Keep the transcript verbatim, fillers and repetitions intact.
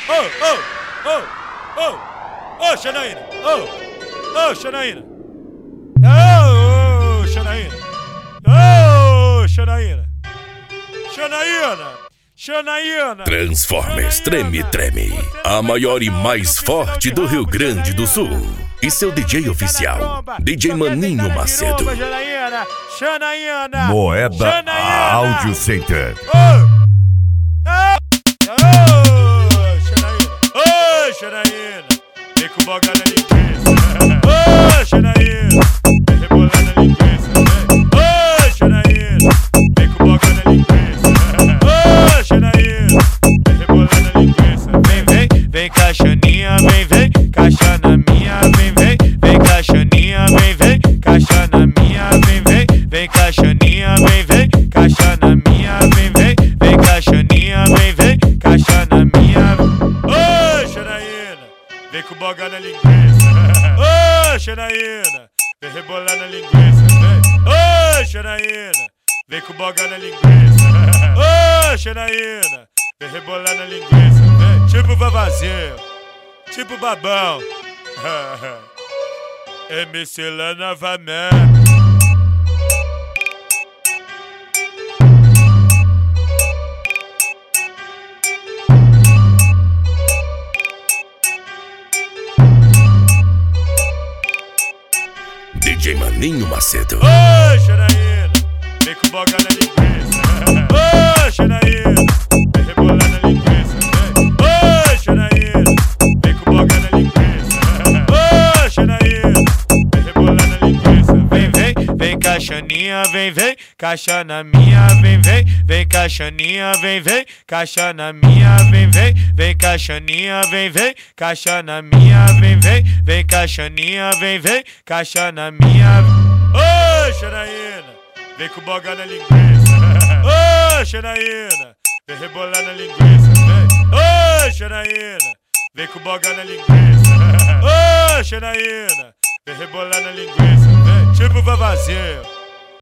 Ô, ô, ô, ô, ô, Janaína, ô, ô, Janaína. Ô, Janaína. Ô, Janaína. Janaína. Janaína. Transformers Treme Treme, a maior e mais forte do Rio Grande do Sul. E seu D J oficial, D J Maninho Macedo. Janaína, Janaína. Moeda Audio Center. Ô, Janaína, vem com boga na linguiça. Ô, Janaína, vem rebolar na linguiça. Ô, Janaína, vem com boga na linguiça. Ô, Janaína, vem rebolar na linguiça. Vem, vem, vem caixaninha, vem, vem, caixa na minha, vem, vem, vem caixaninha, vem, vem, caixa na minha, vem, vem, vem caixaninha, vem, vem, caixa na minha, vem, vem, vem caixaninha, vem, vem, caixa na minha. Ô, Janaína, vem com boga na linguiça. Ô, Janaína, vem rebolar na linguiça. Ô, Janaína, vem com boga na linguiça. Ô, Janaína, vem rebolar na linguiça. Vem, tipo vavazinho, tipo babão. M C lá novamente. D J Maninho Macedo. Ô, Janaína, vem com boga na linguiça. Ô, Janaína, vem rebolar na linguiça. Ô, Janaína, vem com boga na linguiça. Ô, Janaína, vem rebolar na linguiça. Vem, vem, vem caixaninha, vem, vem, caixa na minha, vem, vem, vem caixaninha, vem, vem, caixa na minha, vem, vem, vem caixaninha, vem, vem, caixa na minha, vem, vem, vem caixaninha, vem, vem, caixa na minha. Ô, Janaína, vem com boga na linguiça. Ô, Janaína, vem rebolar na linguiça. Ô, Janaína, vem com boga na linguiça. Ô, Janaína, vem rebolar na linguiça. Tipo vavazinho,